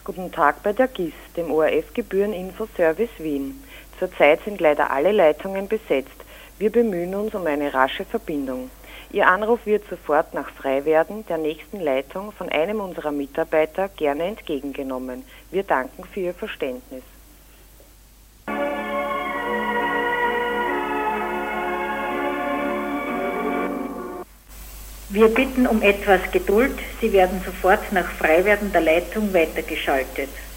Guten Tag bei der GIS, dem ORF Gebühreninfo-Service Wien. Zurzeit sind leider alle Leitungen besetzt. Wir bemühen uns um eine rasche Verbindung. Ihr Anruf wird sofort nach Freiwerden der nächsten Leitung von einem unserer Mitarbeiter gerne entgegengenommen. Wir danken für Ihr Verständnis. Wir bitten um etwas Geduld. Sie werden sofort nach Freiwerden der Leitung weitergeschaltet.